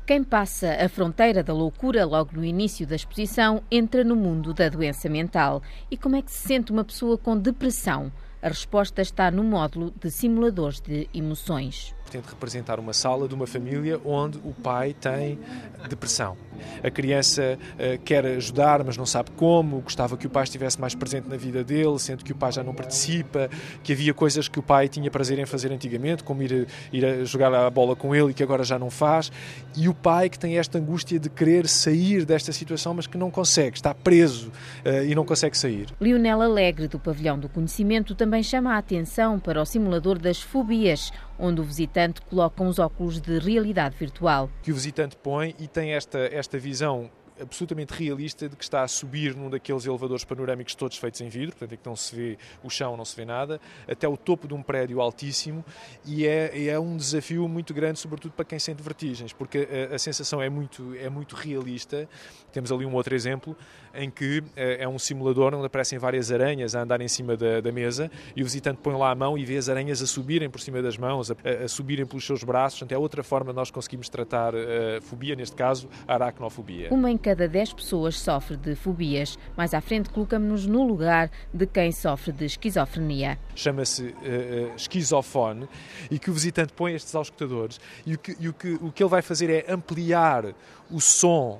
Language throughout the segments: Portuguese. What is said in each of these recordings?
Quem passa a fronteira da loucura logo no início da exposição entra no mundo da doença mental. E como é que se sente uma pessoa com depressão? A resposta está no módulo de simuladores de emoções. Tento representar uma sala de uma família onde o pai tem depressão. A criança quer ajudar, mas não sabe como, gostava que o pai estivesse mais presente na vida dele, sendo que o pai já não participa, que havia coisas que o pai tinha prazer em fazer antigamente, como ir a jogar a bola com ele e que agora já não faz, e o pai que tem esta angústia de querer sair desta situação, mas que não consegue, está preso e não consegue sair. Lionel Alegre, do Pavilhão do Conhecimento, também chama a atenção para o simulador das fobias, onde o visitante coloca uns óculos de realidade virtual. Que o visitante põe e tem esta visão absolutamente realista de que está a subir num daqueles elevadores panorâmicos todos feitos em vidro, portanto é que não se vê o chão, não se vê nada, até o topo de um prédio altíssimo, e é um desafio muito grande, sobretudo para quem sente vertigens, porque a sensação é muito realista. Temos ali um outro exemplo em que é um simulador onde aparecem várias aranhas a andar em cima da mesa e o visitante põe lá a mão e vê as aranhas a subirem por cima das mãos, a subirem pelos seus braços. Portanto, é outra forma de nós conseguimos tratar a fobia, neste caso a aracnofobia. Uma em cada 10 pessoas sofre de fobias. Mais à frente colocamos-nos no lugar de quem sofre de esquizofrenia. Chama-se esquizofone e que o visitante põe estes auscultadores e o que ele vai fazer é ampliar o som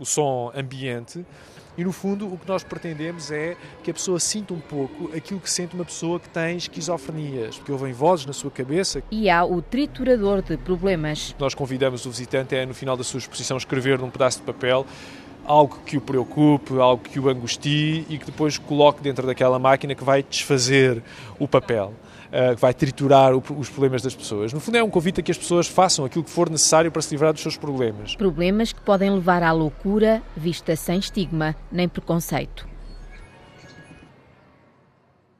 ambiente e, no fundo, o que nós pretendemos é que a pessoa sinta um pouco aquilo que sente uma pessoa que tem esquizofrenias, porque ouvem vozes na sua cabeça. E há o triturador de problemas. Nós convidamos o visitante no final da sua exposição, escrever num pedaço de papel algo que o preocupe, algo que o angustie e que depois coloque dentro daquela máquina que vai desfazer o papel, que vai triturar os problemas das pessoas. No fundo é um convite a que as pessoas façam aquilo que for necessário para se livrar dos seus problemas. Problemas que podem levar à loucura, vista sem estigma nem preconceito.